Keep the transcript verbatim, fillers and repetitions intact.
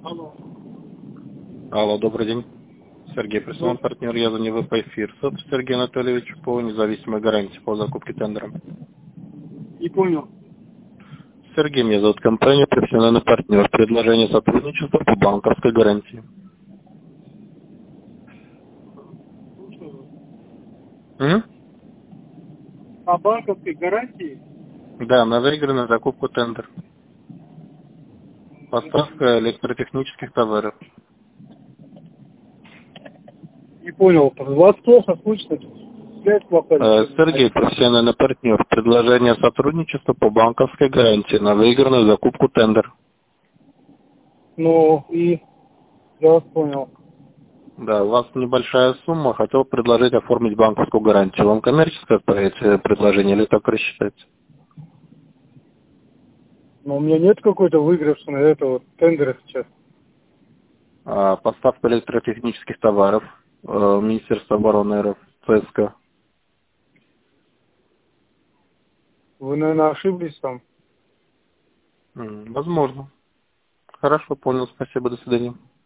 Алло. Алло, добрый день. Сергей Пресман, партнер, я за него по эфир. Сергей Анатольевич по независимой гарантии по закупке тендера. Не понял. Сергей, меня зовут, компания профессиональный партнер. Предложение сотрудничества по банковской гарантии. М? По банковской гарантии? Да, на выигранную закупку тендер. Поставка электротехнических товаров. Не понял. Вас плохо слышно? Связь плохая. Э, Сергей, профессиональный партнер. Предложение сотрудничества по банковской гарантии на выигранную закупку тендер. Ну, и я вас понял. Да, у вас небольшая сумма. Хотел предложить оформить банковскую гарантию. Вам коммерческое отправить предложение или так рассчитать? Но у меня нет какой-то выигрышной этого тендера сейчас. А, поставка электротехнических товаров. э, Министерство обороны РФ, ЦСКА. Вы, наверное, ошиблись там. М, Возможно. Хорошо, понял. Спасибо, до свидания.